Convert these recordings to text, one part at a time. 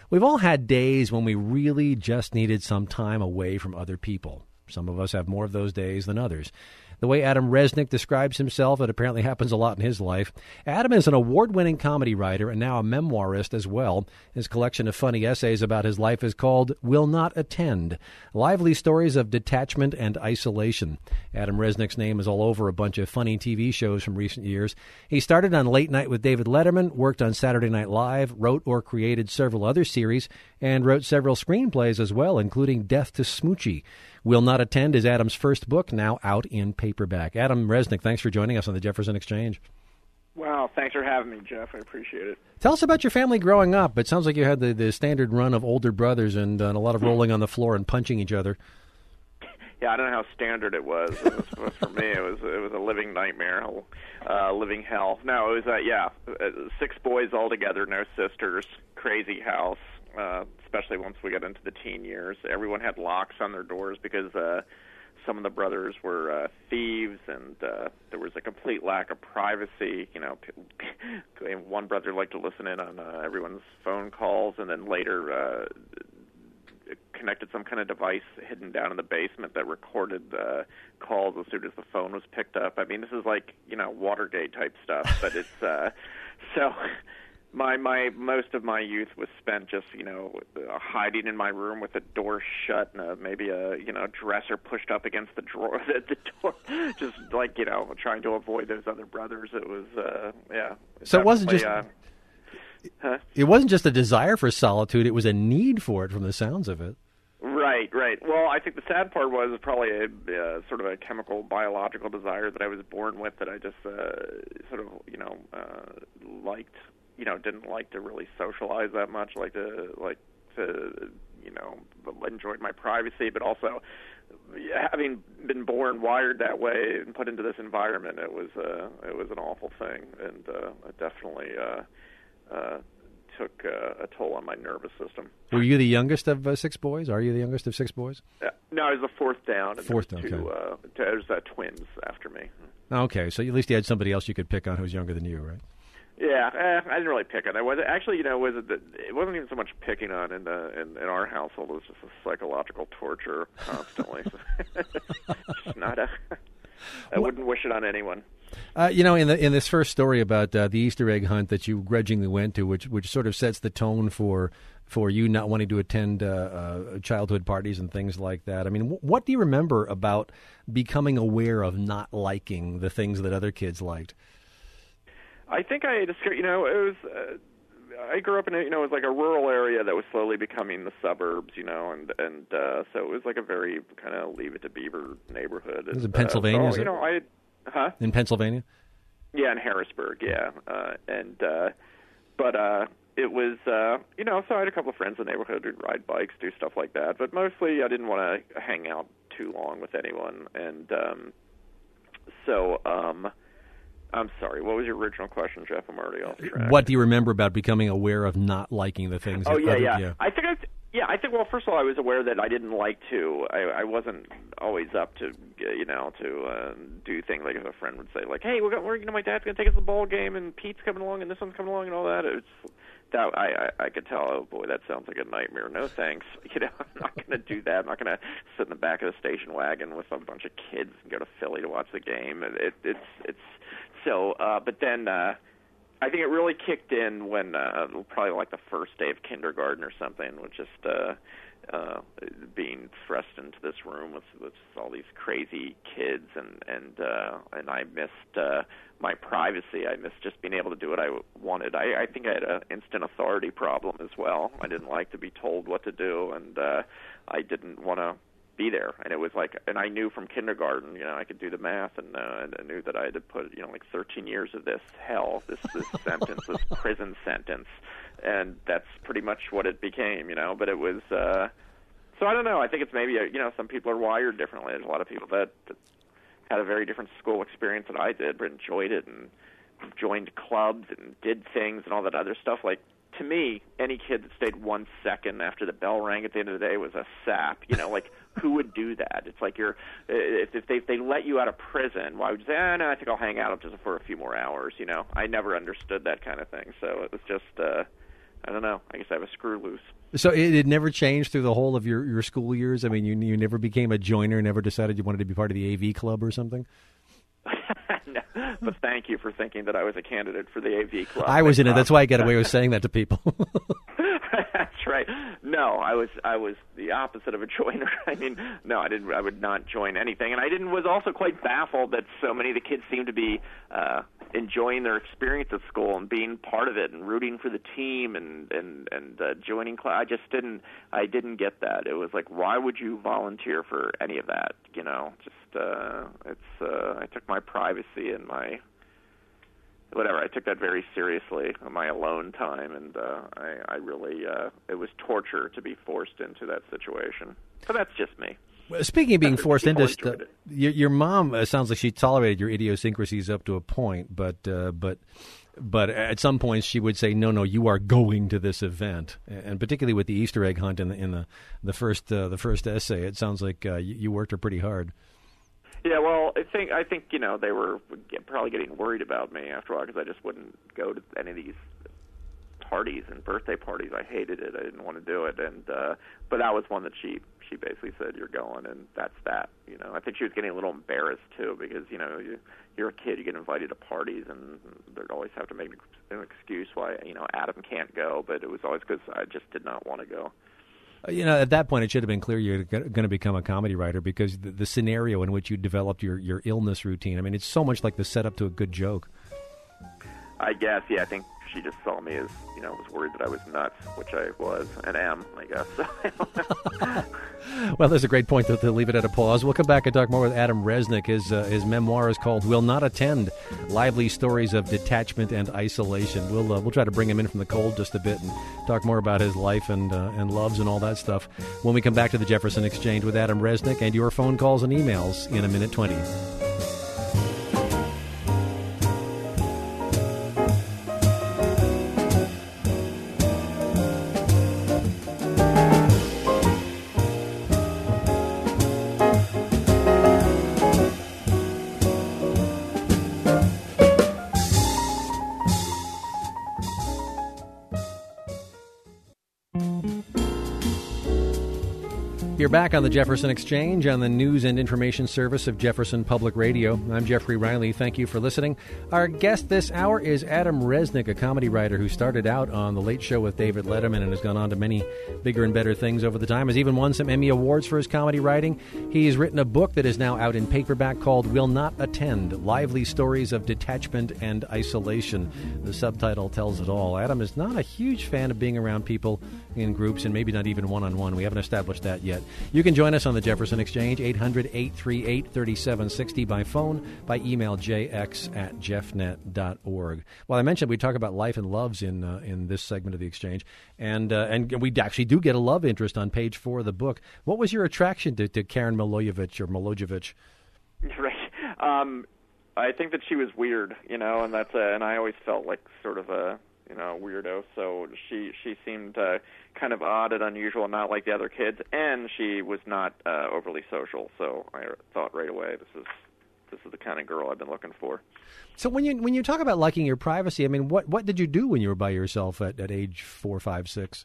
We've all had days when we really just needed some time away from other people. Some of us have more of those days than others. The way Adam Resnick describes himself, it apparently happens a lot in his life. Adam is an award-winning comedy writer and now a memoirist as well. His collection of funny essays about his life is called Will Not Attend, lively stories of detachment and isolation. Adam Resnick's name is all over a bunch of funny TV shows from recent years. He started on Late Night with David Letterman, worked on Saturday Night Live, wrote or created several other series, and wrote several screenplays as well, including Death to Smoochie. Will Not Attend is Adam's first book, now out in paperback. Adam Resnick, thanks for joining us on the Jefferson Exchange. Wow, thanks for having me, Jeff. I appreciate it. Tell us about your family growing up. It sounds like you had the standard run of older brothers and a lot of rolling on the floor and punching each other. Yeah, I don't know how standard it was. For me, it was a living nightmare, living hell. No, it was 6 boys all together, no sisters, crazy house. Especially once we got into the teen years, everyone had locks on their doors because some of the brothers were thieves, and there was a complete lack of privacy. You know, one brother liked to listen in on everyone's phone calls, and then later connected some kind of device hidden down in the basement that recorded calls as soon as the phone was picked up. I mean, this is like, Watergate type stuff, but it's so. My most of my youth was spent just hiding in my room with the door shut and maybe a dresser pushed up against the drawer the door, just like trying to avoid those other brothers. It was So it wasn't just it wasn't just a desire for solitude; it was a need for it, from the sounds of it. Right. Well, I think the sad part was probably a sort of a chemical, biological desire that I was born with that I just liked. Didn't like to really socialize that much, enjoyed my privacy, but also having been born wired that way and put into this environment, it was an awful thing, and it definitely took a toll on my nervous system. Were you the youngest of 6 boys? Are you the youngest of 6 boys? No, I was the fourth down. And fourth down, okay. There's twins after me. Okay, so at least you had somebody else you could pick on who was younger than you, right? Yeah, I didn't really pick on it. It wasn't even so much picking on in our household. It was just a psychological torture constantly. I wouldn't wish it on anyone. In this first story about the Easter egg hunt that you grudgingly went to, which sort of sets the tone for you not wanting to attend childhood parties and things like that. I mean, what do you remember about becoming aware of not liking the things that other kids liked? I think it was. I grew up in it was like a rural area that was slowly becoming the suburbs, and so it was like a very kind of Leave It to Beaver neighborhood. This is in Pennsylvania, so, In Pennsylvania? Yeah, in Harrisburg, yeah, but it was so I had a couple of friends in the neighborhood who'd ride bikes, do stuff like that, but mostly I didn't want to hang out too long with anyone, and I'm sorry, what was your original question, Jeff? I'm already off track. What do you remember about becoming aware of not liking the things? Yeah. I think, well, first of all, I was aware that I didn't like to. I wasn't always up to, to do things like if a friend would say, like, hey, my dad's going to take us to the ball game, and Pete's coming along, and this one's coming along, and all that. I could tell, oh boy, that sounds like a nightmare. No thanks. I'm not going to do that. I'm not going to sit in the back of the station wagon with a bunch of kids and go to Philly to watch the game. But then I think it really kicked in when probably like the first day of kindergarten or something, with just being thrust into this room with all these crazy kids, and I missed my privacy. I missed just being able to do what I wanted. I think I had an instant authority problem as well. I didn't like to be told what to do, and I didn't want to be there. And it was like, and I knew from kindergarten, I could do the math, and I knew that I had to put, 13 years of this hell, this sentence, this prison sentence, and that's pretty much what it became, But it was, so I don't know. I think it's maybe, some people are wired differently. There's a lot of people that had a very different school experience than I did, but enjoyed it and joined clubs and did things and all that other stuff. Like, to me, any kid that stayed 1 second after the bell rang at the end of the day was a sap. Like, who would do that? It's like if they let you out of prison, why would you say, no, I think I'll hang out just for a few more hours, I never understood that kind of thing. So it was just, I don't know. I guess I have a screw loose. So it never changed through the whole of your school years? I mean, you never became a joiner, never decided you wanted to be part of the AV club or something? No, but thank you for thinking that I was a candidate for the AV club. I was in it. That's why I get away with saying that to people. That's right. No, I was the opposite of a joiner. I mean, no, I didn't. I would not join anything, and was also quite baffled that so many of the kids seemed to be enjoying their experience at school and being part of it and rooting for the team and joining class. I didn't get that. It was like, why would you volunteer for any of that? You know, just I took my privacy and my whatever. I took that very seriously, my alone time, and I really it was torture to be forced into that situation. But that's just me. Well, speaking of being forced into stuff, your mom sounds like she tolerated your idiosyncrasies up to a point, but at some points she would say, no, you are going to this event, and particularly with the Easter egg hunt in the first essay, it sounds like you worked her pretty hard. Yeah, well, I think they were probably getting worried about me after a while because I just wouldn't go to any of these parties and birthday parties. I hated it. I didn't want to do it, and but that was one that she basically said, you're going, and that's that. You know, I think she was getting a little embarrassed too because you're a kid, you get invited to parties, and they always have to make an excuse why Adam can't go, but it was always because I just did not want to go. At that point, it should have been clear you're going to become a comedy writer because the scenario in which you developed your illness routine, I mean, it's so much like the setup to a good joke. I guess, yeah, I think she just saw me as, was worried that I was nuts, which I was and am, I guess. Well, that's a great point to leave it at a pause. We'll come back and talk more with Adam Resnick. His memoir is called Will Not Attend, Lively Stories of Detachment and Isolation. We'll try to bring him in from the cold just a bit and talk more about his life and loves and all that stuff when we come back to the Jefferson Exchange with Adam Resnick and your phone calls and emails in a minute 20. You're back on the Jefferson Exchange on the news and information service of Jefferson Public Radio. I'm Jeffrey Riley. Thank you for listening. Our guest this hour is Adam Resnick, a comedy writer who started out on The Late Show with David Letterman and has gone on to many bigger and better things over the time, has even won some Emmy Awards for his comedy writing. He's written a book that is now out in paperback called Will Not Attend, Lively Stories of Detachment and Isolation. The subtitle tells it all. Adam is not a huge fan of being around people in groups and maybe not even one-on-one. We haven't established that yet. You can join us on the Jefferson Exchange, 800-838-3760 by phone, by email, jx@jeffnet.org. Well, I mentioned we talk about life and loves in this segment of the Exchange, and we actually do get a love interest on page 4 of the book. What was your attraction to Karen Milojevic? Right. I think that she was weird, and that's and I always felt like sort of a weirdo. So she seemed kind of odd and unusual, not like the other kids, and she was not overly social. So I thought right away, this is the kind of girl I've been looking for. So when you talk about liking your privacy, I mean, what did you do when you were by yourself at age 4, 5, 6?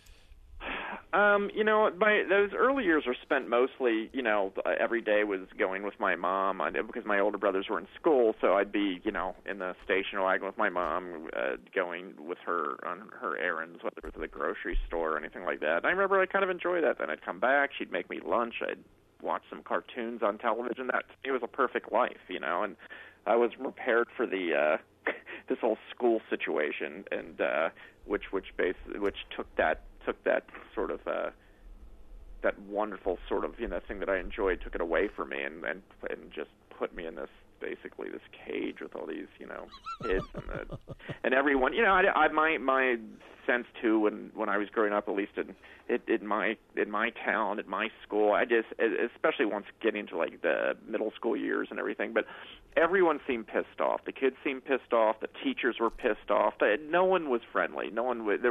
Those early years were spent mostly, every day was going with my mom because my older brothers were in school, so I'd be, in the station wagon with my mom, going with her on her errands, whether it was to the grocery store or anything like that. And I remember I kind of enjoyed that. Then I'd come back, she'd make me lunch, I'd watch some cartoons on television. That to me was a perfect life, and I was prepared for the this whole school situation, and which took that sort of that wonderful sort of thing that I enjoyed, took it away from me and just put me in this cage with all these kids and everyone. My sense too when I was growing up, at least in my town, at my school, I just, especially once getting to like the middle school years and everything, but everyone seemed pissed off. The kids seemed pissed off. The teachers were pissed off. No one was friendly. No one was.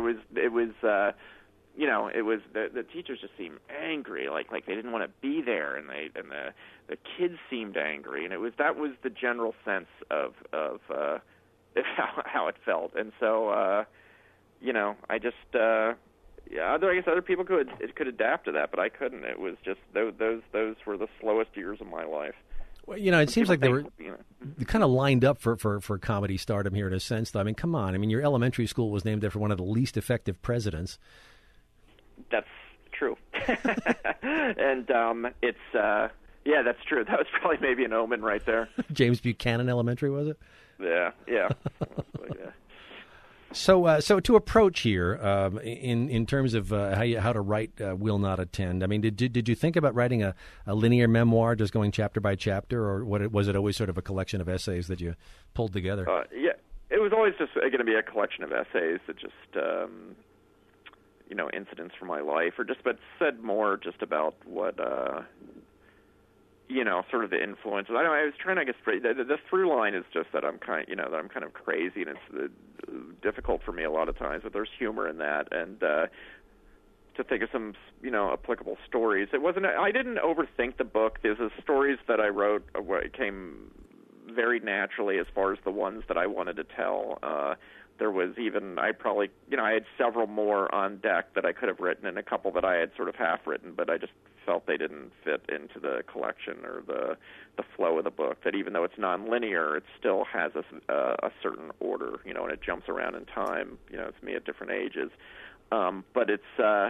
The teachers just seemed angry, like they didn't want to be there, and the kids seemed angry, and that was the general sense of how it felt. And so I just I guess other people could adapt to that, but I couldn't. It was just those were the slowest years of my life. Well, it seems like they were kind of lined up for comedy stardom here in a sense, though. I mean, come on. I mean, your elementary school was named after one of the least effective presidents. That's true. And it's that's true. That was probably maybe an omen right there. James Buchanan Elementary, was it? Yeah. Yeah. So to approach here, in terms of how to write Will Not Attend, I mean, did you think about writing a linear memoir, just going chapter by chapter, or was it always sort of a collection of essays that you pulled together? Yeah, it was always just going to be a collection of essays that just incidents from my life, but said more just about what sort of the influences. I don't know. I was trying to, I guess, the through line is just that I'm kind of crazy, and it's difficult for me a lot of times. But there's humor in that, and to think of some, applicable stories. It wasn't. I didn't overthink the book. There's the stories that I wrote came very naturally as far as the ones that I wanted to tell. There was even, I had several more on deck that I could have written, and a couple that I had sort of half written, but I just felt they didn't fit into the collection or the flow of the book. That even though it's nonlinear, it still has a certain order, and it jumps around in time. It's me at different ages, but it's the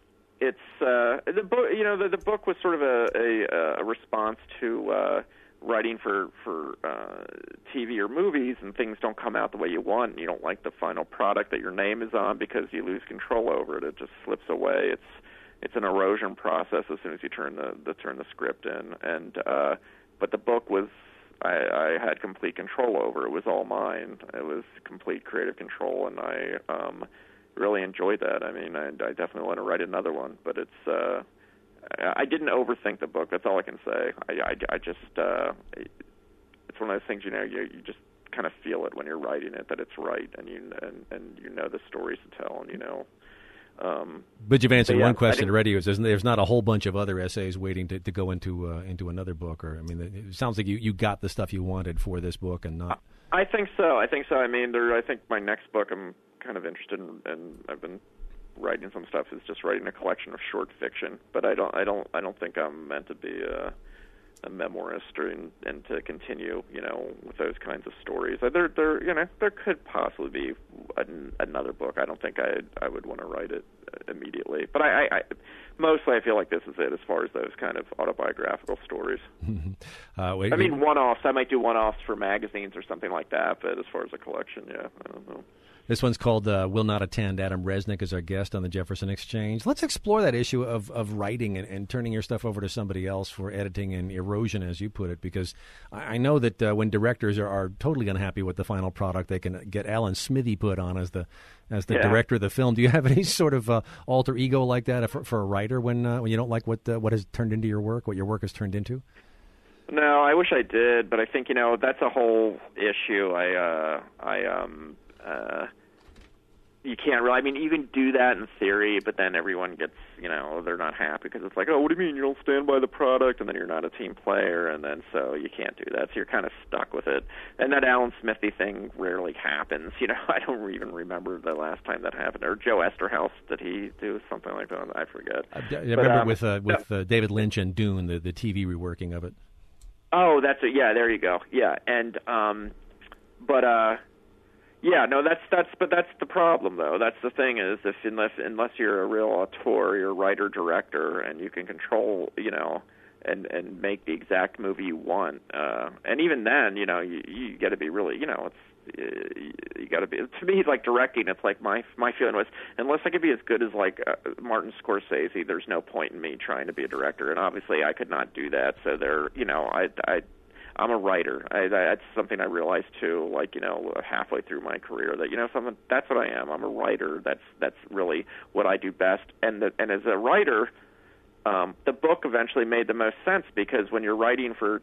book. The book was sort of a response to writing for TV or movies, and things don't come out the way you want, and you don't like the final product that your name is on because you lose control over it. It just slips away. It's an erosion process as soon as you turn the script in. And but the book was I had complete control over. It was all mine. It was complete creative control, and I really enjoyed that. I mean, I definitely want to write another one, but it's. I didn't overthink the book. That's all I can say. I just it's one of those things, you just kind of feel it when you're writing it that it's right, and you know the stories to tell, and But you've answered one question already. There's not a whole bunch of other essays waiting to go into another book, or I mean, it sounds like you got the stuff you wanted for this book, and not. I think so. I mean, I think my next book I'm kind of interested in, and I've been writing some stuff, is just writing a collection of short fiction, but I don't think I'm meant to be a memoirist and to continue, with those kinds of stories. There could possibly be another book. I don't think I would want to write it immediately, but I mostly I feel like this is it as far as those kind of autobiographical stories. One-offs. I might do one-offs for magazines or something like that, but as far as a collection, I don't know. This one's called Will Not Attend. Adam Resnick is our guest on the Jefferson Exchange. Let's explore that issue of writing and turning your stuff over to somebody else for editing and erosion, as you put it, because I know that when directors are totally unhappy with the final product, they can get Alan Smithy put on as the director of the film. Do you have any sort of alter ego like that for a writer when you don't like what has turned into your work, what your work has turned into? No, I wish I did, but I think that's a whole issue. You can't really. I mean, you can do that in theory, but then everyone gets, they're not happy because it's like, oh, what do you mean you don't stand by the product, and then you're not a team player, and then so you can't do that. So you're kind of stuck with it. And that Alan Smithy thing rarely happens. I don't even remember the last time that happened. Or Joe Esterhaus, did he do something like that? I forget. I remember with David Lynch and Dune, the TV reworking of it. Oh, that's it. Yeah, there you go. Yeah, and yeah, no, that's the problem though. That's the thing is, unless you're a real auteur, you're a writer director, and you can control, and make the exact movie you want. And even then, you got to be really, you got to be. To me, like directing, it's like my feeling was, unless I could be as good as like Martin Scorsese, there's no point in me trying to be a director. And obviously, I could not do that. So I'm a writer. That's something I realized too. Like halfway through my career, that that's what I am. I'm a writer. That's really what I do best. And as a writer, the book eventually made the most sense because when you're writing for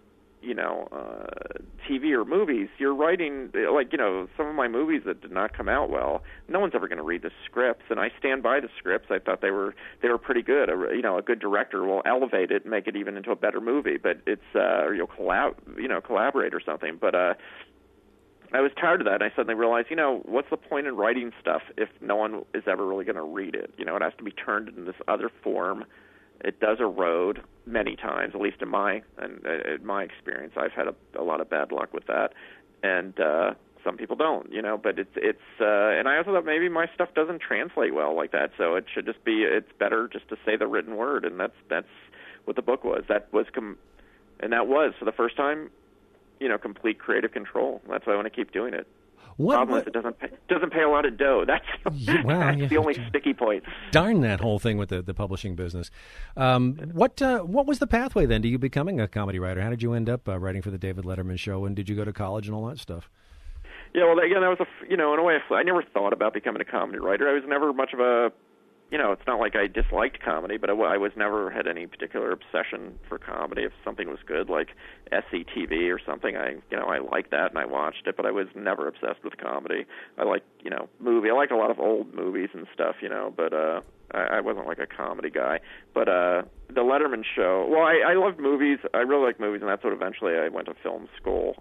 TV or movies, you're writing some of my movies that did not come out well. No one's ever going to read the scripts, and I stand by the scripts. I thought they were pretty good. A good director will elevate it and make it even into a better movie. But it's or you'll collaborate or something. But I was tired of that, and I suddenly realized, what's the point in writing stuff if no one is ever really going to read it? It has to be turned into this other form. It does erode many times, at least in my experience. I've had a lot of bad luck with that, and some people don't, But it's and I also thought maybe my stuff doesn't translate well like that, so it should just be. It's better just to say the written word, and that's what the book was. That was for the first time, complete creative control. That's why I want to keep doing it. Problem is, it doesn't pay a lot of dough. That's the only sticky point. Darn that whole thing with the publishing business. What was the pathway then to you becoming a comedy writer? How did you end up writing for the David Letterman show? And did you go to college and all that stuff? Yeah, well, again, that was in a way, I never thought about becoming a comedy writer. I was never much of a, it's not like I disliked comedy, but I was never had any particular obsession for comedy. If something was good, like SCTV or something, I liked that and I watched it, but I was never obsessed with comedy. I liked, movie. I liked a lot of old movies and stuff, but I wasn't like a comedy guy. But the Letterman show, well, I loved movies. I really liked movies, and that's what eventually I went to film school.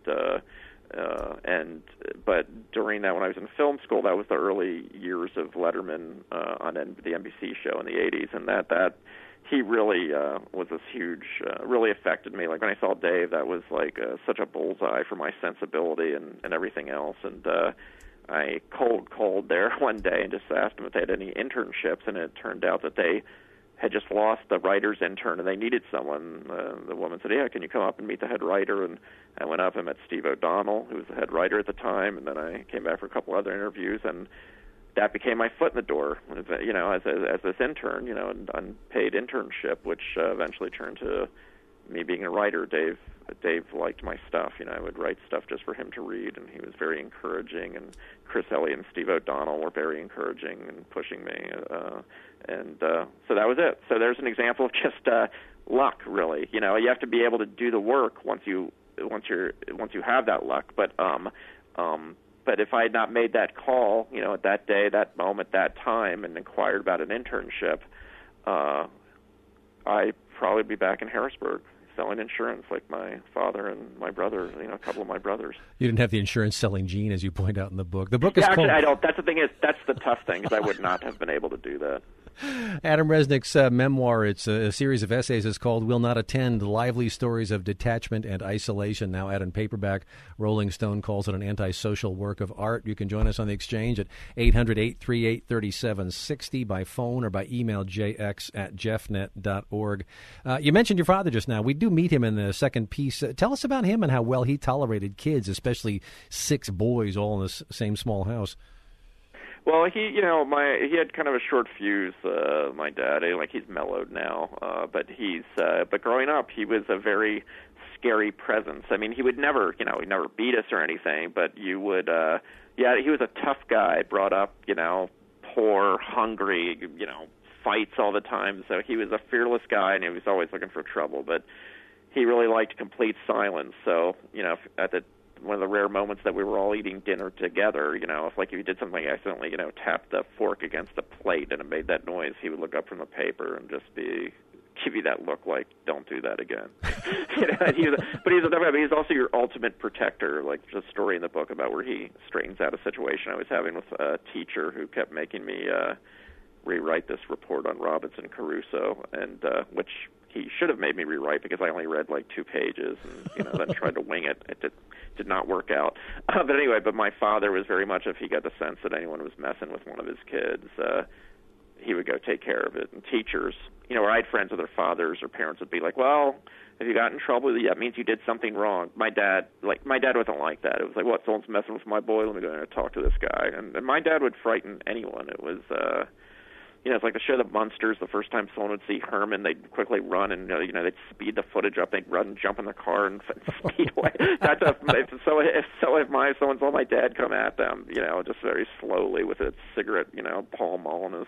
But during that, when I was in film school, that was the early years of Letterman on the NBC show in the 80s, and that he really was this huge, really affected me. Like when I saw Dave, that was like such a bullseye for my sensibility and everything else. And I called there one day and just asked them if they had any internships, and it turned out that they had just lost the writer's intern, and they needed someone. The woman said, "Yeah, can you come up and meet the head writer?" And I went up and met Steve O'Donnell, who was the head writer at the time, and then I came back for a couple other interviews, and that became my foot in the door, as this intern, an unpaid internship, which eventually turned to me being a writer. Dave liked my stuff. I would write stuff just for him to read, and he was very encouraging. And Chris Elliott and Steve O'Donnell were very encouraging and pushing me. So that was it. So there's an example of just luck, really. You have to be able to do the work once you have that luck. But if I had not made that call, at that day, that moment, that time, and inquired about an internship, I'd probably be back in Harrisburg selling insurance like my father and my brother, a couple of my brothers. You didn't have the insurance-selling gene, as you point out in the book. The book is actually, called... I don't. That's the thing. That's the tough thing, is I would not have been able to do that. Adam Resnick's memoir, it's a series of essays, is called Will Not Attend, Lively Stories of Detachment and Isolation, now out in paperback. Rolling Stone calls it an antisocial work of art. You can join us on the exchange at 800-838-3760 by phone or by email, jx@jeffnet.org. You mentioned your father just now. We do meet him in the second piece. Tell us about him and how well he tolerated kids, especially 6 boys all in the same small house. Well, he had kind of a short fuse. My dad, he's mellowed now, but growing up, he was a very scary presence. I mean, he would never, he'd never beat us or anything, but he was a tough guy, brought up, poor, hungry, fights all the time. So he was a fearless guy, and he was always looking for trouble. But he really liked complete silence. So, one of the rare moments that we were all eating dinner together, if you did something accidentally, tapped the fork against the plate and it made that noise, he would look up from the paper and just give you that look like, don't do that again. But he's also your ultimate protector. Like there's a story in the book about where he straightens out a situation I was having with a teacher who kept making me rewrite this report on Robinson Crusoe, and which he should have made me rewrite because I only read 2 pages and then tried to wing it. It did not work out. But anyway, my father was very much, if he got the sense that anyone was messing with one of his kids, he would go take care of it. And teachers, where I had friends with their fathers or parents would be like, well, if you got in trouble, that means you did something wrong. My dad wasn't like that. It was like, what, someone's messing with my boy? Let me go in and talk to this guy. And my dad would frighten anyone. It was... it's like the show The Munsters. The first time someone would see Herman, they'd quickly run and they'd speed the footage up. They'd run, jump in the car, and speed away. If someone saw my dad come at them, just very slowly with a cigarette, Pall Mall in his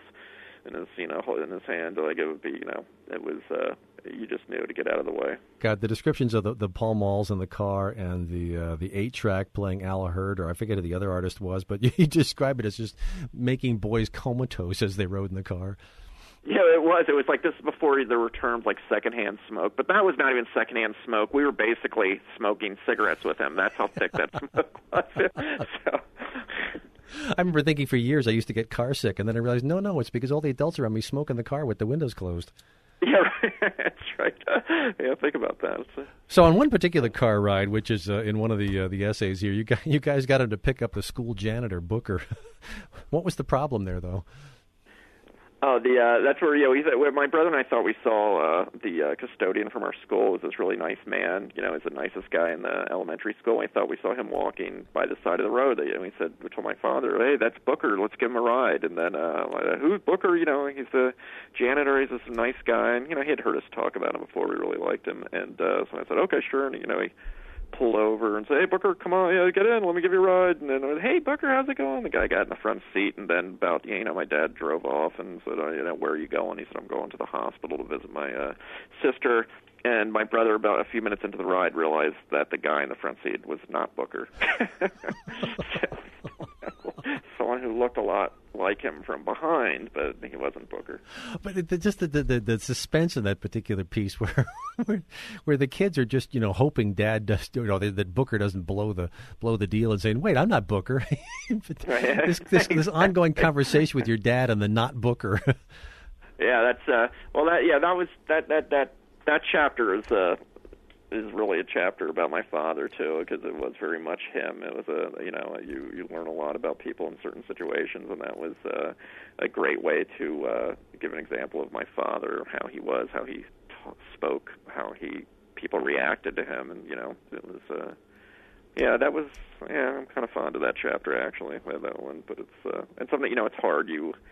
in his hand, like it would be, it was. You just knew to get out of the way. God, the descriptions of the Pall Malls in the car and the 8-track playing Al Hurd, or I forget who the other artist was, but you describe it as just making boys comatose as they rode in the car. Yeah, it was. It was like this before there were terms like secondhand smoke, but that was not even secondhand smoke. We were basically smoking cigarettes with him. That's how thick that smoke was. So. I remember thinking for years I used to get car sick, and then I realized, no, it's because all the adults around me smoke in the car with the windows closed. Yeah, right. That's right. Yeah, think about that. So on one particular car ride, which is in one of the essays here, you guys got him to pick up the school janitor, Booker. What was the problem there, though? Oh, that's where my brother and I thought we saw the custodian from our school. Was this really nice man. He's the nicest guy in the elementary school. We thought we saw him walking by the side of the road. And we told my father, "Hey, that's Booker. Let's give him a ride." And then, who's Booker? He's the janitor. He's this nice guy. And he had heard us talk about him before. We really liked him. And so I said, "Okay, sure." And he pulled over and said, "Hey, Booker, come on, get in. Let me give you a ride." And then I was, "Hey, Booker, how's it going?" The guy got in the front seat, and then my dad drove off and said, "Where are you going?" He said, "I'm going to the hospital to visit my sister." And my brother, about a few minutes into the ride, realized that the guy in the front seat was not Booker. Someone who looked a lot like him from behind, but he wasn't Booker. But just the suspense in that particular piece, where the kids are just hoping Dad does, that Booker doesn't blow the deal, and saying, "Wait, I'm not Booker." this ongoing conversation with your dad and the not Booker. Yeah, that chapter is really a chapter about my father too, because it was very much him. It was you learn a lot about people in certain situations, and that was a great way to give an example of my father, how he was, how he spoke, how people reacted to him, and it was I'm kind of fond of that chapter actually, that one. But it's something it's hard.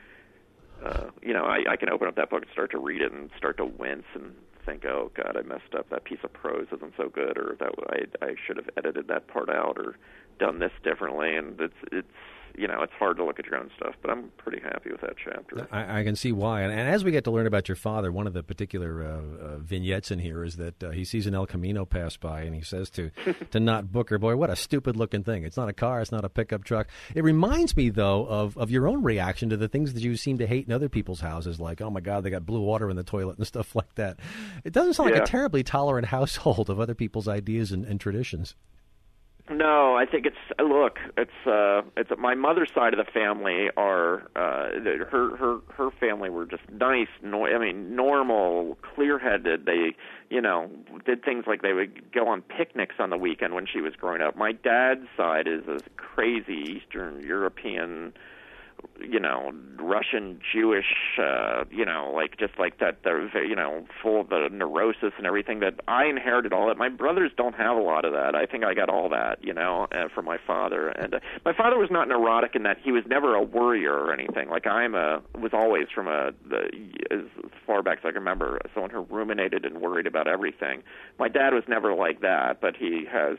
I can open up that book and start to read it and start to wince and think, "Oh God, I messed up. That piece of prose isn't so good," or "That I should have edited that part out, or done this differently." And it's hard to look at your own stuff, but I'm pretty happy with that chapter. I can see why. And as we get to learn about your father, one of the particular vignettes in here is that he sees an El Camino pass by, and he says to not Booker, "Boy, what a stupid-looking thing. It's not a car. It's not a pickup truck." It reminds me, though, of your own reaction to the things that you seem to hate in other people's houses, like, "Oh, my God, they got blue water in the toilet," and stuff like that. It doesn't sound like a terribly tolerant household of other people's ideas and traditions. No, I think it's my mother's side of the family are her family were just nice, normal, clear-headed. They did things like they would go on picnics on the weekend when she was growing up. My dad's side is a crazy Eastern European, Russian Jewish, just like that, full of the neurosis and everything that I inherited all that. My brothers don't have a lot of that. I think I got all that, from my father. And my father was not neurotic in that he was never a worrier or anything. Like was always from as far back as I can remember, someone who ruminated and worried about everything. My dad was never like that, but he has,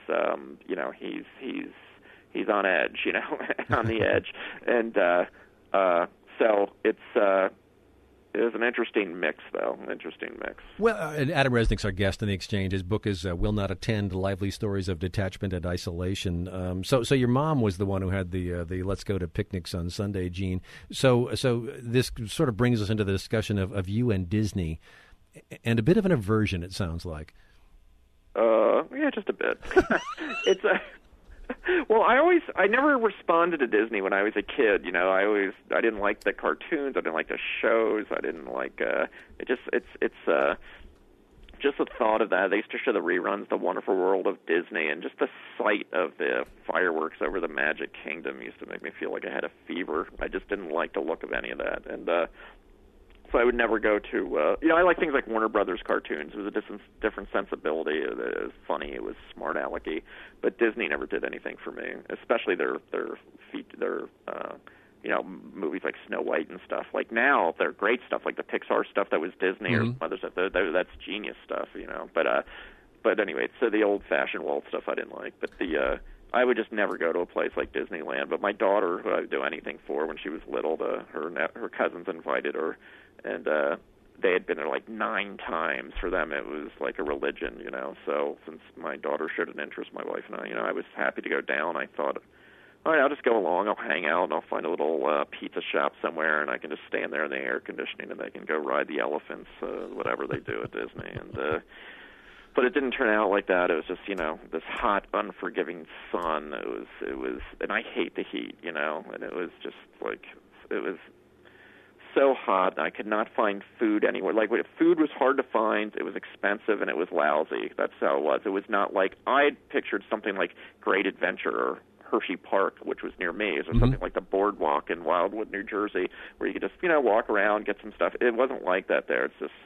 he's on edge, on the edge. And so it was an interesting mix, though, Well, Adam Resnick's our guest in the exchange. His book is Will Not Attend, Lively Stories of Detachment and Isolation. So your mom was the one who had the Let's Go to Picnics on Sunday gene. So this sort of brings us into the discussion of you and Disney, and a bit of an aversion, it sounds like. Yeah, just a bit. It's Well, I never responded to Disney when I was a kid. I didn't like the cartoons. I didn't like the shows. I didn't like it's just the thought of that. They used to show the reruns, The Wonderful World of Disney, and just the sight of the fireworks over the Magic Kingdom used to make me feel like I had a fever. I just didn't like the look of any of that, and so I would never go to, I like things like Warner Brothers cartoons. It was a different sensibility. It was funny. It was smart alecky. But Disney never did anything for me, especially their movies like Snow White and stuff. Like now, they're great stuff, like the Pixar stuff that was Disney or other stuff. That's genius stuff, But anyway, so the old-fashioned Walt stuff I didn't like. But I would just never go to a place like Disneyland. But my daughter, who I would do anything for when she was little, her cousins invited her, and they had been there like 9 times. For them, it was like a religion, So since my daughter showed an interest, my wife and I was happy to go down. I thought all right, I'll just go along. I'll hang out, and I'll find a little pizza shop somewhere, and I can just stand there in the air conditioning, and they can go ride the elephants, whatever they do at Disney. And but it didn't turn out like that. It was just, this hot, unforgiving sun. It was, and I hate the heat, and it was just like, it was so hot. I could not find food anywhere. Like, food was hard to find. It was expensive, and it was lousy. That's how it was. It was not like, I pictured something like Great Adventure or Hershey Park, which was near me, or something like the Boardwalk in Wildwood, New Jersey, where you could just, walk around, get some stuff. It wasn't like that there. It's just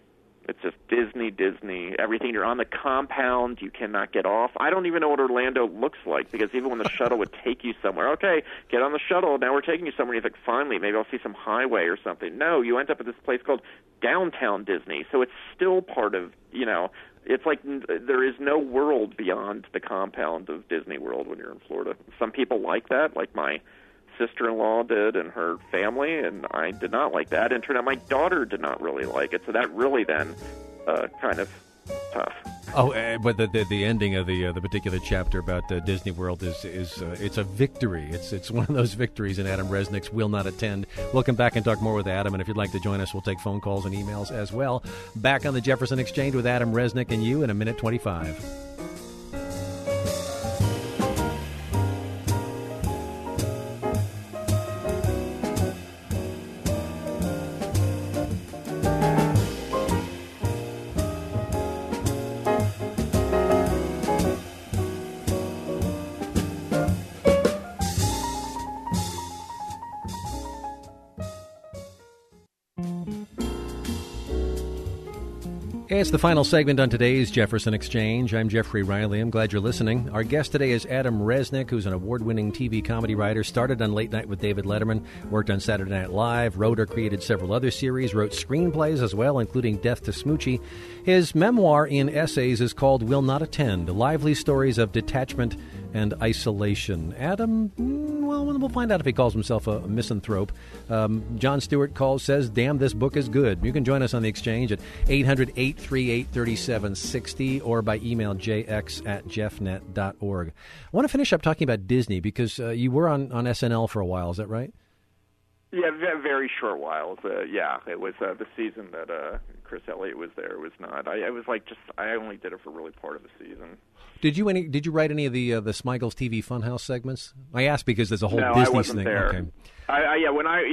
Disney, everything. You're on the compound. You cannot get off. I don't even know what Orlando looks like, because even when the shuttle would take you somewhere, okay, get on the shuttle, now we're taking you somewhere, you think, finally, maybe I'll see some highway or something. No, you end up at this place called Downtown Disney, so it's still part of, it's like there is no world beyond the compound of Disney World when you're in Florida. Some people like that, like my sister-in-law did and her family, and I did not like that. And it turned out my daughter did not really like it, so that really then kind of tough. Oh, but the ending of the particular chapter about Disney World is it's a victory. It's one of those victories, and Adam Resnick's Will Not Attend. We'll come back and talk more with Adam, and if you'd like to join us, we'll take phone calls and emails as well. Back on the Jefferson Exchange with Adam Resnick and you in a minute 25. It's the final segment on today's Jefferson Exchange. I'm Jeffrey Riley. I'm glad you're listening. Our guest today is Adam Resnick, who's an award-winning TV comedy writer, started on Late Night with David Letterman, worked on Saturday Night Live, wrote or created several other series, wrote screenplays as well, including Death to Smoochie. His memoir in essays is called Will Not Attend, Lively Stories of Detachment and Isolation. Adam, well, we'll find out if he calls himself a misanthrope. John Stewart says, damn, this book is good. You can join us on the Exchange at 800-838-3760 or by email jx@jeffnet.org. I want to finish up talking about Disney because you were on SNL for a while. Is that right? Yeah, very short while. It was the season that Chris Elliott was there. It was not. I only did it for really part of the season. Did you write any of the Smigel's TV Funhouse segments? I asked because there's a whole no, Disney I wasn't thing. There. Okay. I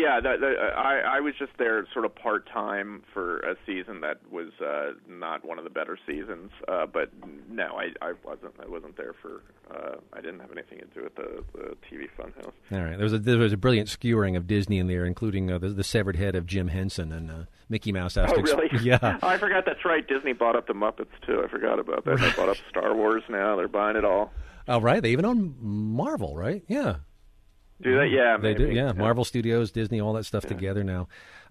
was just there sort of part time for a season that was not one of the better seasons. But no, I wasn't there for. I didn't have anything to do with the TV Funhouse. All right, there was a brilliant skewering of Disney in there, including the severed head of Jim Henson and Mickey Mouse. Oh, really? Yeah. I forgot. That's right. Disney bought up the Muppets too. I forgot about that. They bought up Star Wars now. They're buying it all. Oh, right. They even own Marvel, right? Yeah. Do they? Yeah, they do. Yeah, Marvel Studios, Disney, all that stuff together now.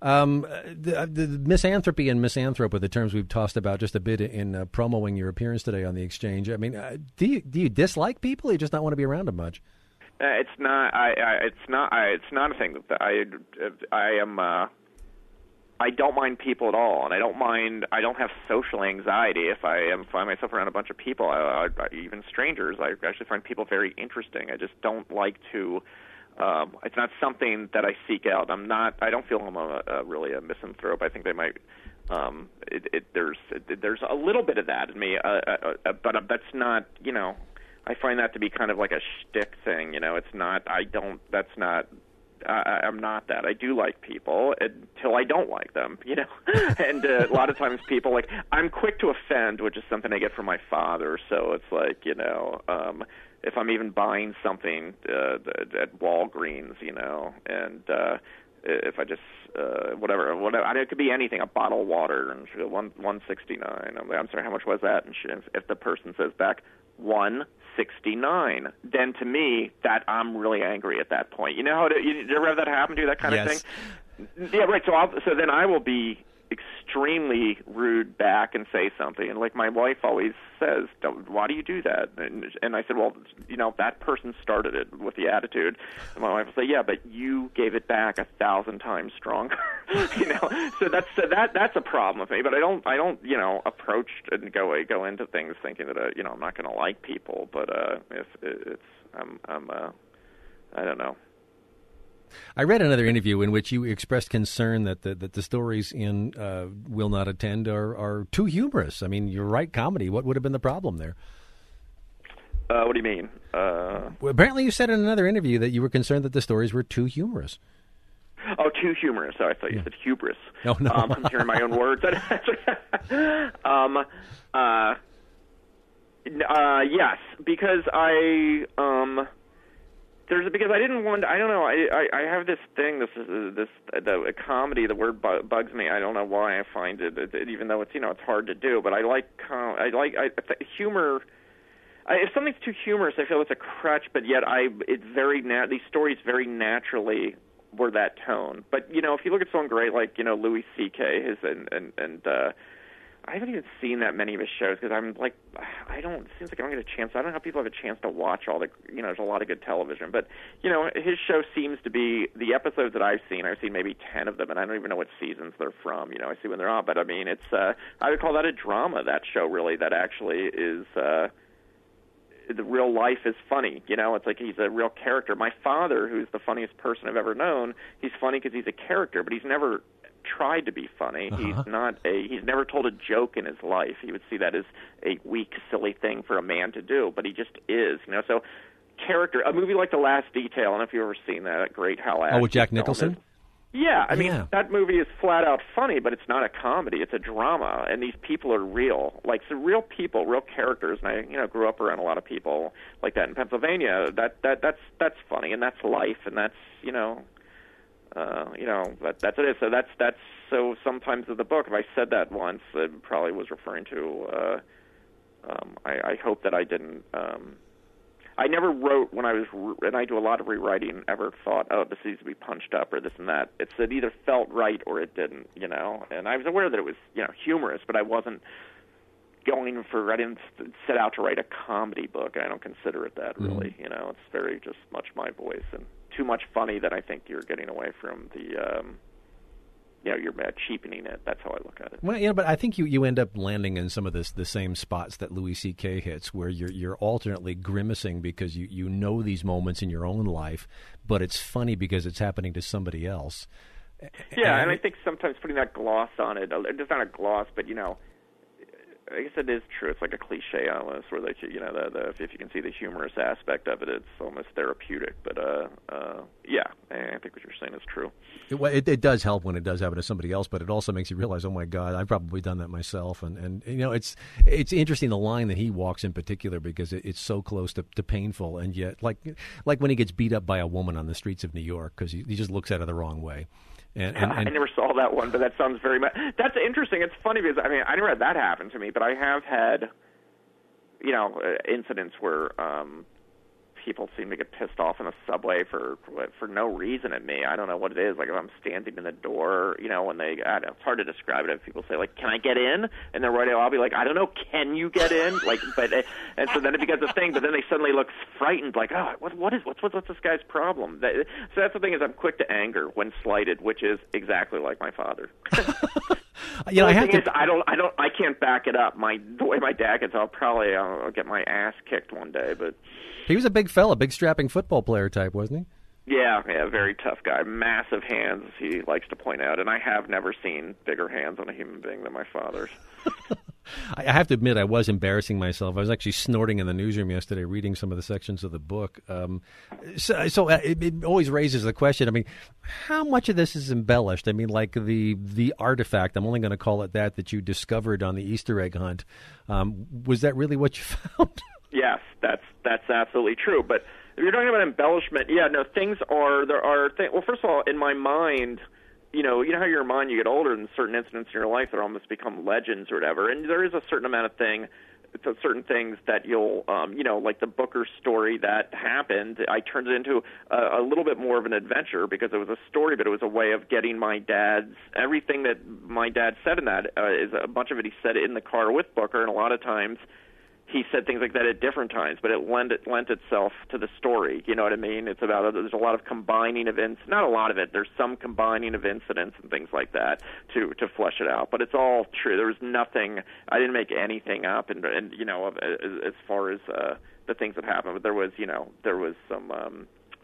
The misanthropy and misanthrope are the terms we've tossed about just a bit in promoting your appearance today on the Exchange. I mean, do you dislike people, or you just not want to be around them much? It's not. It's not a thing that I am. I don't mind people at all, and I don't have social anxiety if I find myself around a bunch of people, even strangers. I actually find people very interesting. I just don't like to. It's not something that I seek out. I don't feel I'm really a misanthrope. I think they might. There's a little bit of that in me, but that's not. I find that to be kind of like a shtick thing. It's not. That's not. I'm not that. I do like people until I don't like them, And a lot of times people I'm quick to offend, which is something I get from my father. So it's like, if I'm even buying something at Walgreens, and if I just whatever, it could be anything, a bottle of water, and $1.69. I'm sorry, how much was that? And if the person says back $1.69, then to me that I'm really angry at that point. You ever have that happen to you? That kind of thing. Yeah, right. So then I will be extremely rude back and say something. And like my wife always says, why do you do that? And I said, well, that person started it with the attitude. And my wife will say, yeah, but you gave it back 1,000 times stronger. So that's a problem with me. But I don't approach and go into things thinking that I'm not going to like people. But if it's I don't know. I read another interview in which you expressed concern that the stories in Will Not Attend are too humorous. I mean, you're right, comedy. What would have been the problem there? What do you mean? Well, apparently you said in another interview that you were concerned that the stories were too humorous. Oh, too humorous. Oh, I thought you said hubris. No. I'm hearing my own words. Yes, because because I didn't want. I don't know. I have this thing. The comedy. The word bugs me. I don't know why I find it. Even though it's it's hard to do. But I like humor. If something's too humorous, I feel it's a crutch. But yet these stories very naturally were that tone. But if you look at someone great like Louis C.K. I haven't even seen that many of his shows because I'm like, it seems like I don't get a chance. I don't know how people have a chance to watch all the, there's a lot of good television. But, his show seems to be, the episodes that I've seen maybe 10 of them, and I don't even know what seasons they're from. I see when they're on. But, I mean, it's, I would call that a drama, that show, really, that actually is, the real life is funny. It's like he's a real character. My father, who's the funniest person I've ever known, he's funny because he's a character, but he's never tried to be funny. Uh-huh. He's never told a joke in his life. He would see that as a weak, silly thing for a man to do, but he just is, So character, a movie like The Last Detail, I don't know if you've ever seen that great Hal Ashby. Oh, with Jack Nicholson? Yeah, I mean, that movie is flat out funny, but it's not a comedy. It's a drama, and these people are real. Like, so real people, real characters, and I, grew up around a lot of people like that in Pennsylvania. That's funny, and that's life, and that's, that's it. So so sometimes in the book, if I said that once, it probably was referring to. I hope that I didn't. I never wrote when I was, and I do a lot of rewriting. Ever thought, oh, this needs to be punched up or this and that. It either felt right or it didn't. And I was aware that it was humorous, but I wasn't going for. I didn't set out to write a comedy book. I don't consider it that really. It's very just much my voice and too much funny that I think you're getting away from the, you're cheapening it. That's how I look at it. Well, but I think you end up landing in some of the same spots that Louis C.K. hits, where you're alternately grimacing because you know these moments in your own life, but it's funny because it's happening to somebody else. Yeah, and I think sometimes putting that gloss on it, it's not a gloss, but I guess it is true. It's like a cliche almost, where if you can see the humorous aspect of it, it's almost therapeutic. But yeah, I think what you're saying is true. It does help when it does happen to somebody else, but it also makes you realize, oh my God, I've probably done that myself. And it's interesting the line that he walks in particular because it's so close to painful, and yet like when he gets beat up by a woman on the streets of New York because he just looks at her the wrong way. And I never saw that one, but that sounds very much. That's interesting. It's funny because I never had that happen to me, but I have had, incidents where people seem to get pissed off in a subway for no reason at me. I don't know what it is. Like if I'm standing in the door, when they, I don't know, it's hard to describe it. If people say like, "Can I get in?" and then right away I'll be like, "I don't know, can you get in?" Like, and so then it becomes a thing. But then they suddenly look frightened, like, "Oh, what's this guy's problem?" So that's the thing is I'm quick to anger when slighted, which is exactly like my father. I can't back it up. The way my dad gets, I'll get my ass kicked one day. But he was a big fella, big strapping football player type, wasn't he? Yeah, very tough guy. Massive hands, he likes to point out, and I have never seen bigger hands on a human being than my father's. I have to admit, I was embarrassing myself. I was actually snorting in the newsroom yesterday reading some of the sections of the book. So it always raises the question, I mean, how much of this is embellished? I mean, like the artifact, I'm only going to call it that you discovered on the Easter egg hunt. Was that really what you found? Yes, that's absolutely true. But if you're talking about embellishment, well, first of all, in my mind, you know how your mind, you get older and certain incidents in your life that almost become legends or whatever. And there is a certain amount of certain things that you'll, like the Booker story that happened, I turned it into a little bit more of an adventure because it was a story, but it was a way of getting everything that my dad said in that, is a bunch of it he said in the car with Booker, and a lot of times he said things like that at different times, but it lent itself to the story. You know what I mean? It's about, there's a lot of combining of not a lot of it. There's some combining of incidents and things like that to flesh it out. But it's all true. There was nothing. I didn't make anything up, and as far as the things that happened. But there was some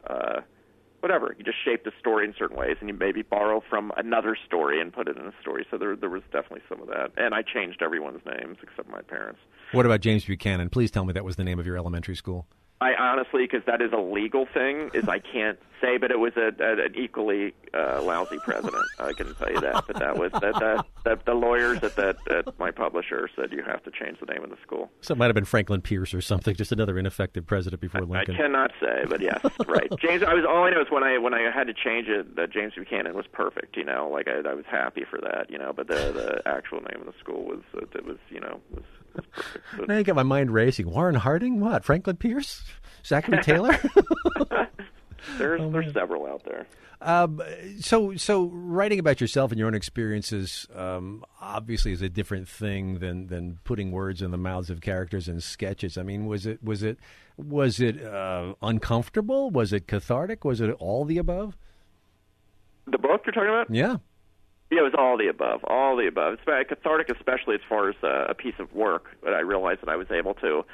whatever. You just shape the story in certain ways, and you maybe borrow from another story and put it in a story. So there was definitely some of that. And I changed everyone's names except my parents. What about James Buchanan? Please tell me that was the name of your elementary school. I honestly, because that is a legal thing, is I can't say, but it was an equally lousy president. I can tell you that. But that was the lawyers at my publisher said you have to change the name of the school. So it might have been Franklin Pierce or something, just another ineffective president before Lincoln. I cannot say, but yes, right. James. All I know is when I had to change it, that James Buchanan was perfect. Like I was happy for that. But the actual name of the school was perfect. Now you got my mind racing. Warren Harding? What? Franklin Pierce? Zachary Taylor? There's several out there. So writing about yourself and your own experiences obviously is a different thing than putting words in the mouths of characters in sketches. I mean, was it uncomfortable? Was it cathartic? Was it all the above? The book you're talking about? Yeah. Yeah, it was all the above. All the above. It's very cathartic, especially as far as a piece of work that I realized that I was able to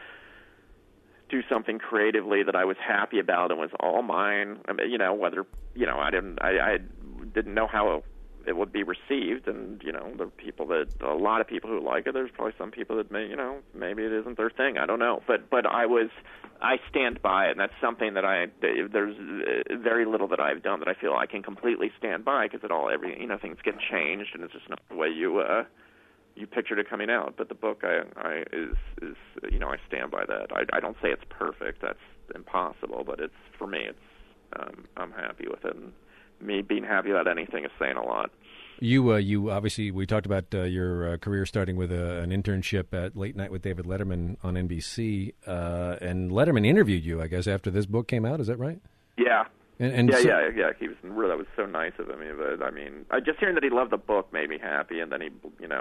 do something creatively that I was happy about and was all mine. I mean, whether I didn't know how it would be received, and a lot of people who like it. There's probably some people that maybe it isn't their thing. I don't know, but I stand by it, and that's something that there's very little that I've done that I feel I can completely stand by, because things get changed, and it's just not the way you pictured it coming out. But the book I stand by that. I don't say it's perfect. That's impossible, but for me I'm happy with it. And me being happy about anything is saying a lot. You obviously, we talked about your career starting with an internship at Late Night with David Letterman on NBC, and Letterman interviewed you, I guess, after this book came out. Is that right? Yeah. Yeah. He was that was so nice of him. But just hearing that he loved the book made me happy, and then he,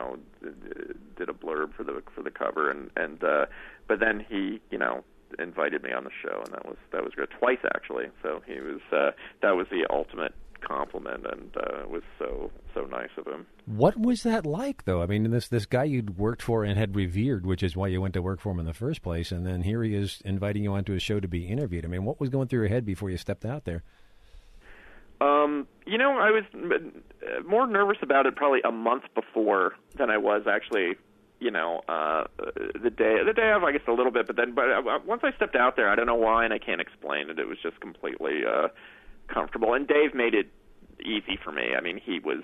did a blurb for the cover, and but then he, invited me on the show, and that was great, twice actually. So he was that was the ultimate compliment, and it was so nice of him. What was that like, though? I mean, this guy you'd worked for and had revered, which is why you went to work for him in the first place, and then here he is inviting you onto his show to be interviewed. I mean, what was going through your head before you stepped out there? I was more nervous about it probably a month before than I was actually. The day of, I guess, a little bit, but once I stepped out there, I don't know why, and I can't explain it. It was just completely comfortable, and Dave made it easy for me. I mean, he was,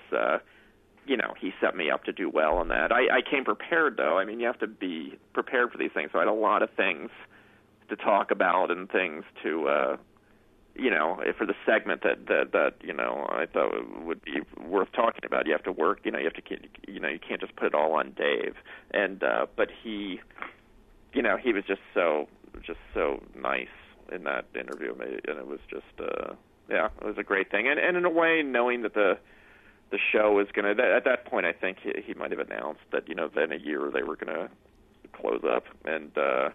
he set me up to do well on that. I came prepared, though. I mean, you have to be prepared for these things. So I had a lot of things to talk about and things to, for the segment that I thought would be worth talking about. You have to work. You have to, you can't just put it all on Dave. And but he, he was just so nice in that interview, and it was just. Yeah, it was a great thing, and in a way, knowing that the show was going to, at that point, I think he might have announced that then a year they were going to close up, and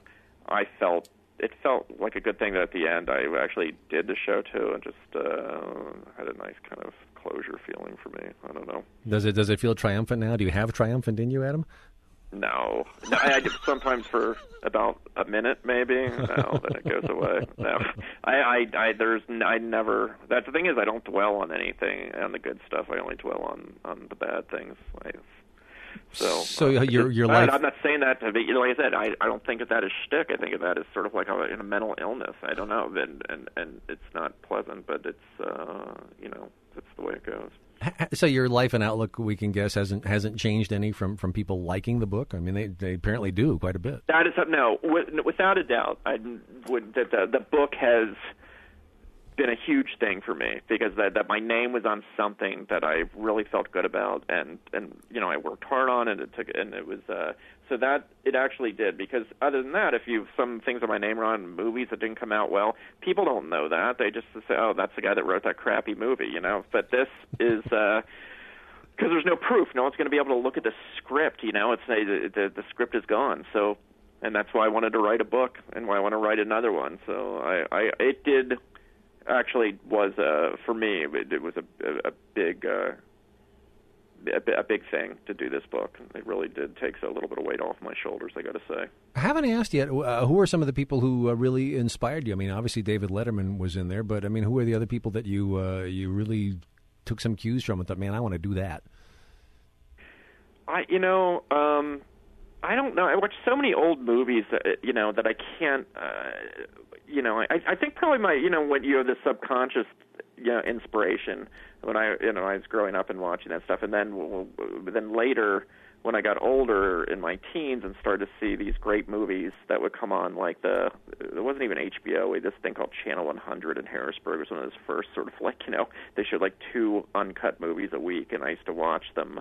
it felt like a good thing that at the end I actually did the show too, and just had a nice kind of closure feeling for me. I don't know. Does it feel triumphant now? Do you have triumphant in you, Adam? No, I do sometimes for about a minute, maybe. No, then it goes away. No, I never. That's the thing is, I don't dwell on anything on the good stuff. I only dwell on the bad things. So your life. I'm not saying that to be. Like I said, I don't think of that as shtick. I think of that as sort of like a mental illness. I don't know, and it's not pleasant, but it's that's the way it goes. So your life and outlook, we can guess, hasn't changed any from people liking the book. I mean, they apparently do quite a bit. That is without a doubt. The book has been a huge thing for me, because that my name was on something that I really felt good about, and I worked hard on it. It was so that it actually did, because other than that, if some things on my name are on movies that didn't come out well, people don't know that. They just say, oh, that's the guy that wrote that crappy movie, But this is because there's no proof. No one's going to be able to look at the script. It's the script is gone. So, and that's why I wanted to write a book, and why I want to write another one. So it did. Actually, was for me. It was a big a big thing to do this book. It really did take a little bit of weight off my shoulders, I got to say. I haven't asked yet, who are some of the people who really inspired you? I mean, obviously David Letterman was in there, but I mean, who are the other people that you really took some cues from and thought, man, I want to do that? I don't know. I watch so many old movies that that I can't. I think probably my when you have the subconscious inspiration when I was growing up and watching that stuff, and then later when I got older in my teens and started to see these great movies that would come on, like there wasn't even HBO. We had this thing called Channel 100 in Harrisburg. It was one of those first sort of they showed like 2 uncut movies a week, and I used to watch them.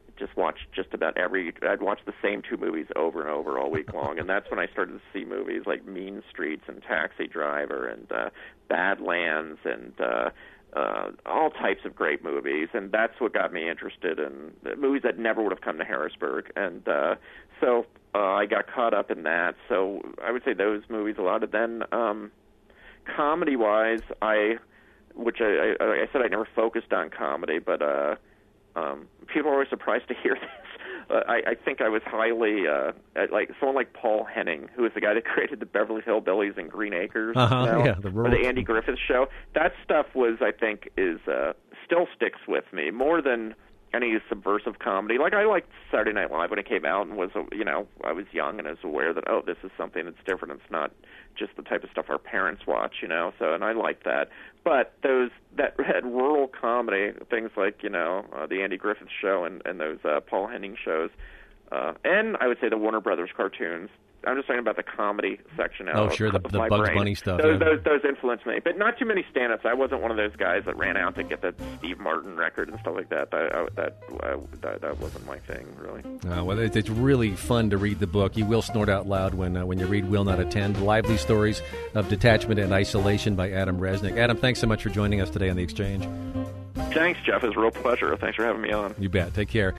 I'd watch the same 2 movies over and over all week long, and that's when I started to see movies like Mean Streets and Taxi Driver and Badlands and all types of great movies, and that's what got me interested in movies that never would have come to Harrisburg, and so I got caught up in that. So I would say those movies a lot. And then comedy-wise, I said I never focused on comedy, but people are always surprised to hear this. I think I was highly like someone like Paul Henning, who was the guy that created the Beverly Hillbillies and Green Acres, or the Andy Griffith Show. That stuff I think still sticks with me more than any subversive comedy. Like I liked Saturday Night Live when it came out, and I was young and I was aware that this is something that's different. It's not just the type of stuff our parents watch, So, and I liked that. But that had rural comedy, things like the Andy Griffith Show and those Paul Henning shows, and I would say the Warner Brothers cartoons. I'm just talking about the comedy section. Oh, sure, the Bugs Bunny stuff. Those influenced me, but not too many stand-ups. I wasn't one of those guys that ran out to get that Steve Martin record and stuff like that. That wasn't my thing, really. Well, it's really fun to read the book. You will snort out loud when you read Will Not Attend, Lively Stories of Detachment and Isolation by Adam Resnick. Adam, thanks so much for joining us today on The Exchange. Thanks, Jeff. It was a real pleasure. Thanks for having me on. You bet. Take care.